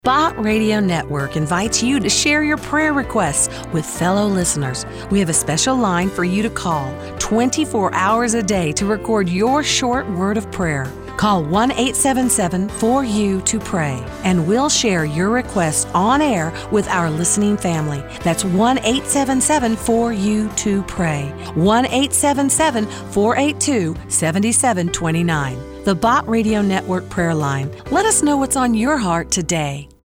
Bott Radio Network invites you to share your prayer requests with fellow listeners. We have a special line for you to call 24 hours a day to record your short word of prayer. Call 1-877-4U-to-PRAY, and we'll share your request on air with our listening family. That's 1-877-4U-to-PRAY, 1-877-482-7729. The Bott Radio Network prayer line. Let us know what's on your heart today.